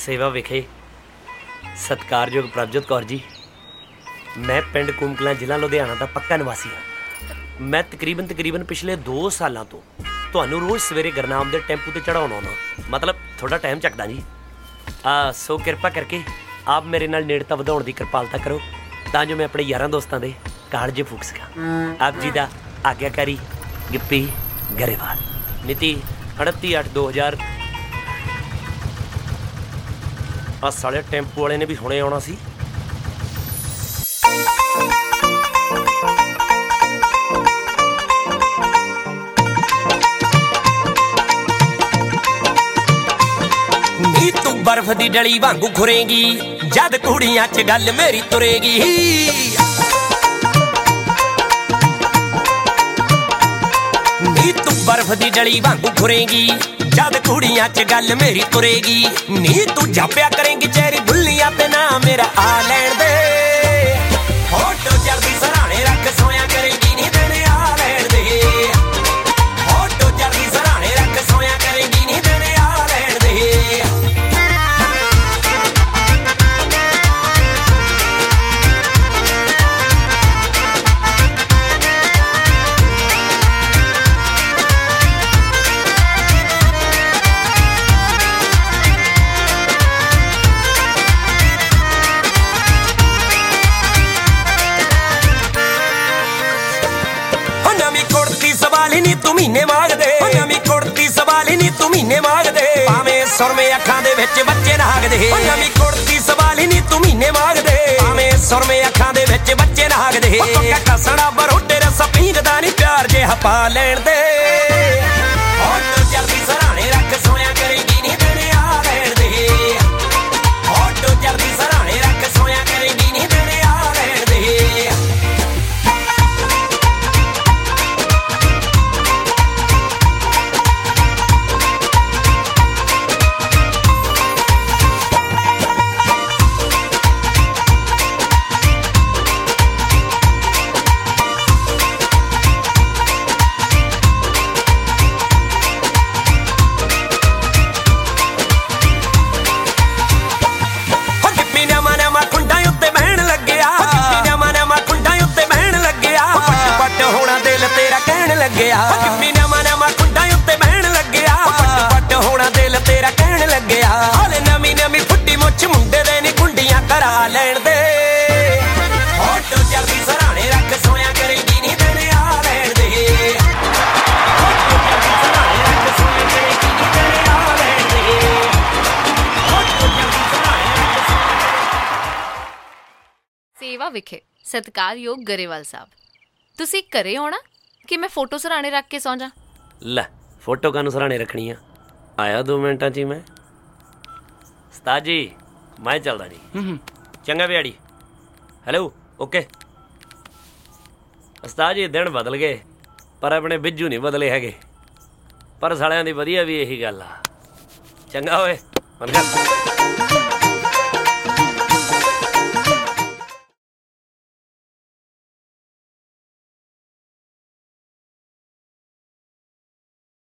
सेवा विखे सत्कारयोग प्रभजोत कौर जी, मैं पिंड कूमकलां जिला लुधियाना का पक्का निवासी हाँ। मैं तकरीबन पिछले 2 सालों तो ਤੁਹਾਨੂੰ रोज़ सवेरे गुरनाम के टैंपू से चढ़ाउण आउणा, मतलब थोड़ा टाइम चकदा जी। सो किरपा करके आप मेरे नाल नेड़ता वधाउण दी कृपालता करो तां जो मैं अपने यारां दोस्तां दे कालजे फूक सकां। आप जी दा आग्याकारी गिप्पी गरेवाल। मिति 29/8/2000। साले टैंपू वाले ने भी हुणे आउणा सी। बर्फ दी डली वांगू खुरेगी जद कुड़ियां च गल मेरी तुरेगी। नी तू बर्फ दी डली वांगू खुरेगी जद कुड़ियां च गल मेरी तुरेगी। नी तू जाप्या करेंगी चेरी बुल्लियां ते ना मेरा आ लैण दे। फोटो जल्दी सराणे रख सोया करेंगी नी तेरे आ लैण दे। फोटो जल्दी सराणे रख सोया करेंगी नी तेरे आ लैण दे। महीने मांगदे नवीं कुड़ती सवाली नी तू महीने मांगदे भावें सुरमे अखां दे विच बच्चे नागदे। नवीं कुड़ती सवाली नी तू महीने मांगदे भावें सुरमे अखां दे विच बच्चे नागदे। कसना बरोटे रस पींदा नी प्यार जे हपा लैण दे। फोटो जल्दी सराणे रख सोया करेगी नी तेरे आ लैण दे। फोटो जल्दी सराणे रख सोया करेगी नी तेरे आ लैण दे। सेवा विखे सत्कारयोग गरेवाल साहब, तुसी घरे आउणा कि मैं फोटो सराणे रख के सौ जा? लै फोटो कानू सराणे रखनी आ, आया 2 मिनटां च मैं। उस्ताद जी मैं चलदा जी। चंगा भैयाड़ी। Hello okay. उस्ताद जी दिन बदल गए पर अपने बिज्जू नहीं बदले हैगे, पर सालियां दी वधिया भी यही गल आ। चंगा होए मन कर।